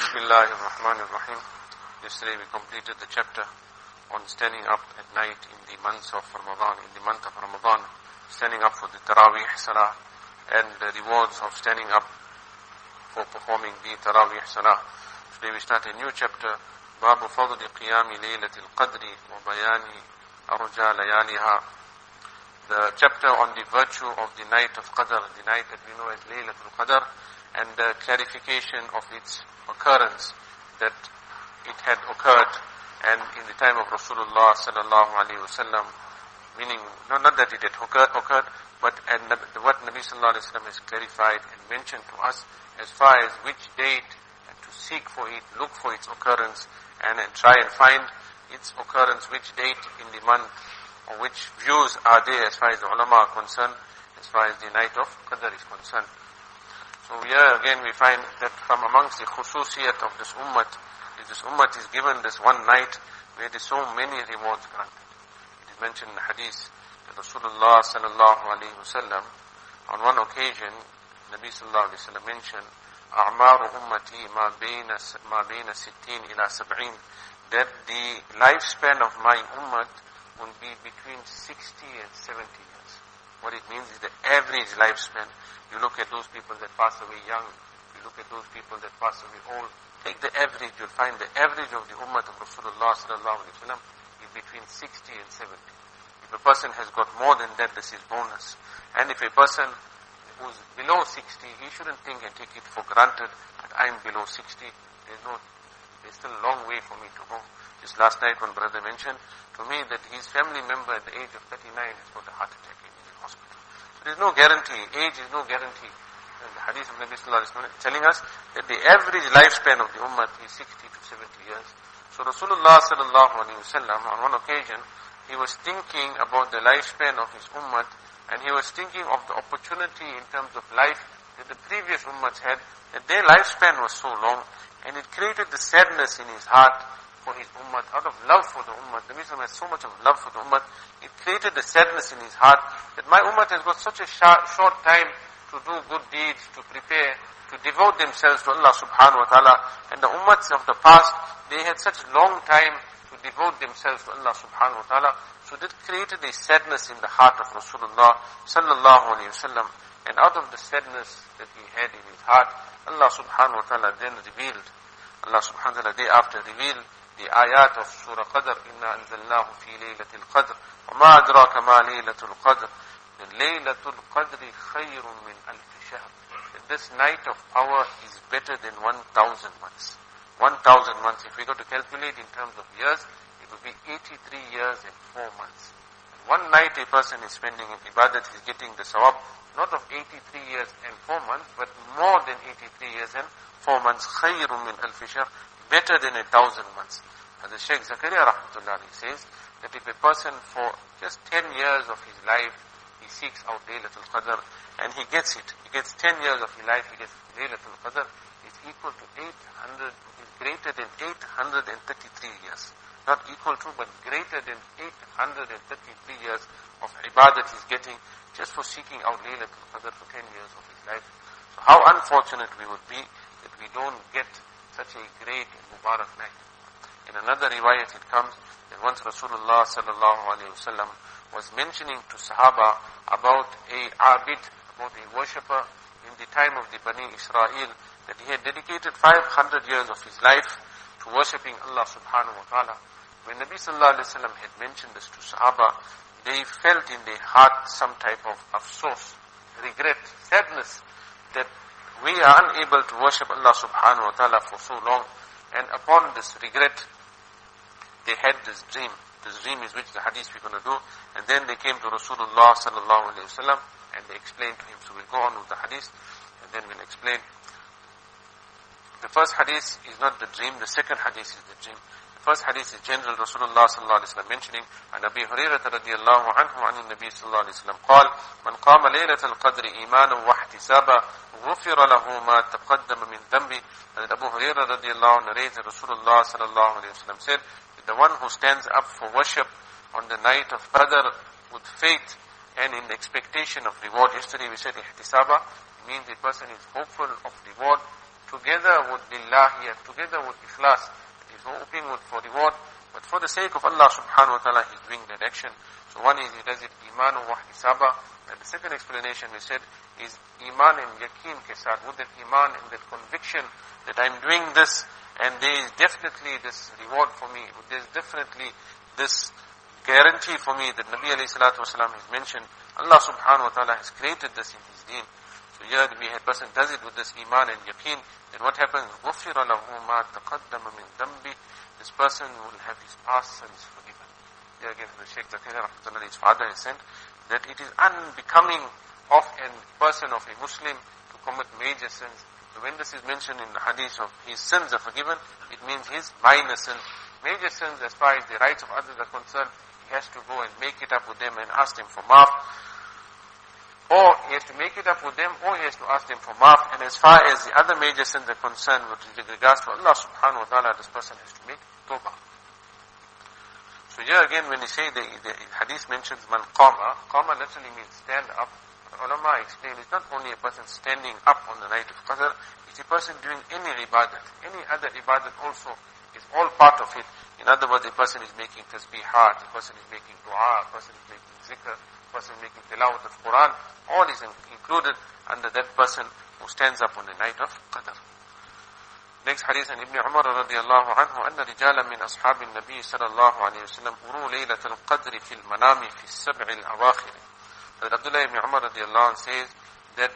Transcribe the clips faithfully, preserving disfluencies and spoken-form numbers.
Bismillahir Rahmanir Rahim. Yesterday we completed the chapter on standing up at night in the months of Ramadan, in the month of Ramadan, standing up for the Taraweeh Salah and the rewards of standing up for performing the Taraweeh Salah. Today we start a new chapter, Babu Fadli Qiyami Laylatil Qadri wa Bayani Arja Layaliha. The chapter on the virtue of the night of Qadr, the night that we know as Laylatul Qadr, and the clarification of its occurrence, that it had occurred and in the time of Rasulullah sallallahu alaihi wasallam, meaning not, not that it had occurred, occurred but and what Nabi sallallahu alaihi wasallam has clarified and mentioned to us as far as which date and to seek for it, look for its occurrence and, and try and find its occurrence, which date in the month or which views are there as far as the ulama are concerned, as far as the night of Qadr is concerned. So here again we find that from amongst the khususiyat of this ummah, is this ummah is given this one night where there is so many rewards granted. It is mentioned in the hadith that Rasulullah sallallahu alaihi wasallam, on one occasion, Nabi sallallahu alaihi wasallam mentioned, أعمار أمتي ما بين ما بين ستين إلى سبعين, that the lifespan of my ummah will be between sixty and seventy years. What it means is the average lifespan. You look at those people that pass away young, you look at those people that pass away old, take the average, you'll find the average of the ummah of Rasulullah sallallahu alaihi wasallam is between sixty and seventy. If a person has got more than that, this is bonus. And if a person who's below sixty, he shouldn't think and take it for granted that I'm below sixty. There's no, there's still a long way for me to go. Just last night one brother mentioned to me that his family member at the age of thirty-nine has got a heart attack in the hospital. So there's no guarantee, age is no guarantee. And the hadith of Nabi sallallahu alaihi wasallam is telling us that the average lifespan of the ummah is sixty to seventy years. So Rasulullah sallallahu alaihi wasallam, on one occasion, he was thinking about the lifespan of his ummah, and he was thinking of the opportunity in terms of life that the previous ummahs had, that their lifespan was so long, and it created the sadness in his heart for his ummah, out of love for the ummah. The Nabi has so much of love for the ummah, it created the sadness in his heart that my ummah has got such a short, short time to do good deeds, to prepare, to devote themselves to Allah subhanahu wa ta'ala. And the ummahs of the past, they had such long time to devote themselves to Allah subhanahu wa ta'ala. So that created a sadness in the heart of Rasulullah sallallahu alayhi wa sallam. And out of the sadness that he had in his heart, Allah subhanahu wa ta'ala then revealed, Allah subhanahu wa ta'ala day after revealed the ayat of Surah Qadr, Inna anzalnahu fi laylatil qadr, wa ma adraka ma laylatul qadr, laylatul qadri khayrun min alfi shahr. This night of power is better than one thousand months. one thousand months, if we go to calculate in terms of years, it will be eighty-three years and four months. And one night a person is spending in ibadat, is getting the sawab, not of eighty-three years and four months, but more than eighty-three years and four months. Khayrun min alfi shahr, better than a thousand months. As the Shaykh Zakaria rahmatullah says, that if a person for just ten years of his life, he seeks out Laylatul Qadr, and he gets it. He gets ten years of his life, he gets Laylatul Qadr, is equal to eight hundred, is greater than eight hundred thirty-three years. Not equal to, but greater than eight hundred thirty-three years of ibadat he's getting just for seeking out Laylatul Qadr for ten years of his life. So how unfortunate we would be that we don't get such a great and Mubarak night. In another riwayat it comes that once Rasulullah sallallahu alayhi wa sallam was mentioning to Sahaba about a abid, about a worshipper in the time of the Bani Israel, that he had dedicated five hundred years of his life to worshipping Allah subhanahu wa ta'ala. When Nabi sallallahu alayhi wa sallam had mentioned this to Sahaba, they felt in their heart some type of afsos, regret, sadness, that we are unable to worship Allah subhanahu wa ta'ala for so long. And upon this regret, they had this dream. This dream is which the hadith we're going to do. And then they came to Rasulullah sallallahu alayhi wa sallam and they explained to him. So we'll go on with the hadith and then we'll explain. The first hadith is not the dream. The second hadith is the dream. The first hadith is general. Rasulullah sallallahu alayhi wa sallam mentioning, عن أبي هريرة رضي الله عنه عن النبي صلى الله عليه وسلم قال من قام ليلة القدر إيمانا واحتسابا غفر له ما تقدم من ذنبه. And Abu Hurairah radiallahu anhu narrates that Rasulullah sallallahu alayhi wa sallam said, the one who stands up for worship on the night of Qadr with faith and in expectation of reward. Yesterday we said ihtisaba, means a person is hopeful of reward together together with lillahi, and together with ikhlas. He's hoping for reward, but for the sake of Allah subhanahu wa ta'ala, he's doing that action. So one is he does it iman wa ihtisaba, and the second explanation we said is iman and yaqeen ke saath, with that iman and that conviction that I'm doing this, and there is definitely this reward for me, there's definitely this guarantee for me that Nabi alayhi salatu wasalam has mentioned. Allah subhanahu wa ta'ala has created this in his deen. So here the person does it with this iman and yaqeen, then what happens? غُفِرَ لَهُ مَا تَقَدَّمَ مِنْ ذَنْبِ. This person will have his past sins forgiven. Here again the Shaykh Zakaria rahmatullahi, his father has said that it is unbecoming of a person of a Muslim to commit major sins. So when this is mentioned in the hadith of his sins are forgiven, it means his minor sins. Major sins, as far as the rights of others are concerned, he has to go and make it up with them and ask them for maaf. Or he has to make it up with them, or he has to ask them for maaf. And as far as the other major sins are concerned with regards to Allah subhanahu wa ta'ala, this person has to make tawbah. So here again when you say the, the hadith mentions man qama, qama literally means stand up. Ulama explain it's not only a person standing up on the night of Qadr, it's a person doing any ibadat. Any other ibadat also is all part of it. In other words, a person is making tasbihat, a person is making dua, a person is making zikr, a person is making tilawat of Quran. All is included under that person who stands up on the night of Qadr. Next hadith in Ibn Umar radiyallahu anhu, أن رجالا من أصحاب النبي صلى الله عليه وسلم أروا ليلة القدر في المنام في السبع الأواخر. That Abdullah ibn Umar radiyallahu anhu says that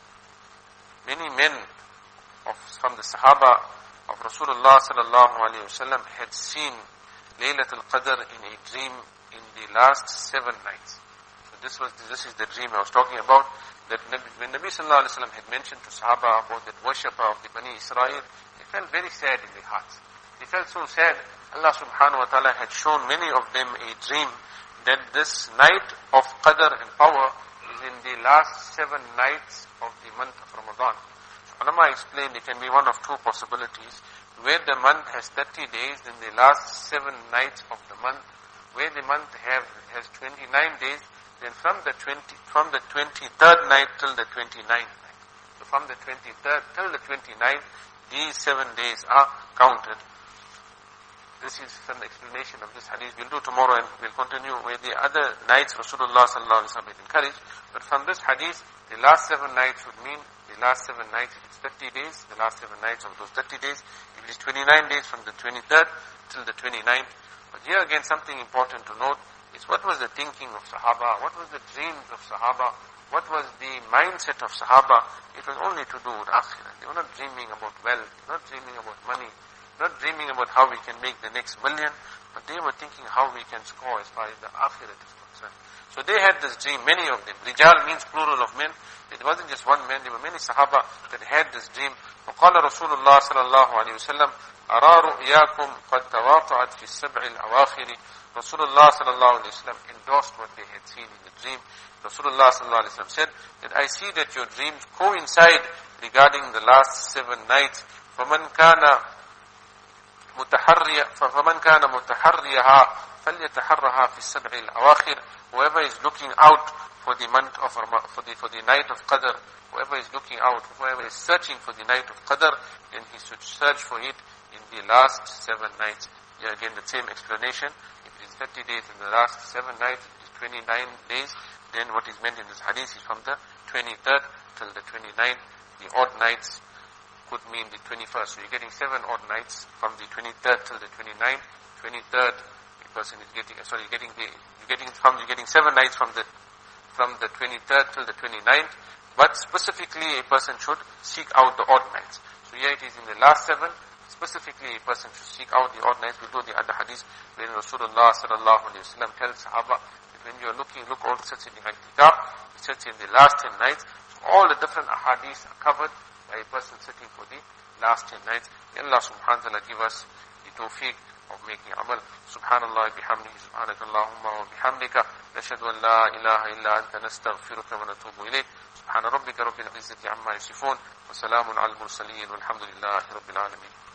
many men of, from the Sahaba of Rasulullah sallallahu alayhi wasallam had seen Laylat al-Qadr in a dream in the last seven nights. So this was this is the dream I was talking about. That when Nabi sallallahu alayhi wasallam had mentioned to Sahaba about that worshipper of the Bani Israel, they felt very sad in their hearts. They felt so sad. Allah subhanahu wa ta'ala had shown many of them a dream that this night of Qadr and power is in the last seven nights of the month of Ramadan. So Ulama explained it can be one of two possibilities. Where the month has thirty days, then the last seven nights of the month. Where the month have, has twenty-nine days, then from the twenty, from the twenty-third night till the twenty-ninth night. So from the twenty-third till the twenty-ninth, these seven days are counted. This is some explanation of this hadith. We'll do tomorrow and we'll continue with the other nights Rasulullah sallallahu alaihi wasallam encouraged. But from this hadith, the last seven nights would mean the last seven nights, if it's thirty days, the last seven nights of those thirty days. If it is twenty-nine days from the twenty-third till the twenty-ninth. But here again something important to note is what was the thinking of Sahaba, what was the dreams of Sahaba, what was the mindset of Sahaba. It was only to do with akhirah. They were not dreaming about wealth, not dreaming about money, not dreaming about how we can make the next million, but they were thinking how we can score as far as the akhirat is concerned. So they had this dream, many of them. Rijal means plural of men. It wasn't just one man, there were many Sahaba that had this dream. وقال رسول الله صلى الله عليه وسلم أرى رؤياكم قد تواطعت في السبع الأواخر. Rasulullah sallallahu alayhi wa sallam endorsed what they had seen in the dream. Rasulullah sallallahu alayhi wa sallam said that I see that your dreams coincide regarding the last seven nights. فَمَنْ كَانَ متحري فمن كان متحريها فليتحرها في السبع الأواخر. Whoever is looking out for the month of for the for the night of Qadr, whoever is looking out, whoever is searching for the night of Qadr, then he should search for it in the last seven nights. Here again the same explanation. If it is thirty days in the last seven nights, it is twenty-nine days. Then what is meant in this hadith is from the twenty-third till the twenty-ninth. The odd nights could mean the twenty-first. So you're getting seven odd nights from the twenty-third till the twenty-ninth. twenty-third, a person is getting, sorry, you're getting the, you're getting from, you're getting seven nights from the, from the twenty-third till the twenty-ninth. But specifically a person should seek out the odd nights. So here it is in the last seven. Specifically a person should seek out the odd nights. We'll do the other hadith when Rasulullah sallallahu alayhi wa sallam tells Sahaba that when you're looking, look all sits in the kitab, it sits in the last ten nights. So all the different ahadith are covered by a person sitting for the last ten nights. May Allah subhanahu wa ta'ala give us the tawfiq of making amal. Subhanallah bihamdihi, subhanakallahumma wa bihamdika, nashhadu an la ilaha illa anta nastaghfiruka wa natubu ilayk. Subhana rabbika rabbil izzati amma yasifun, wa salamun al mursaleen, walhamdulillahi rabbil alamin.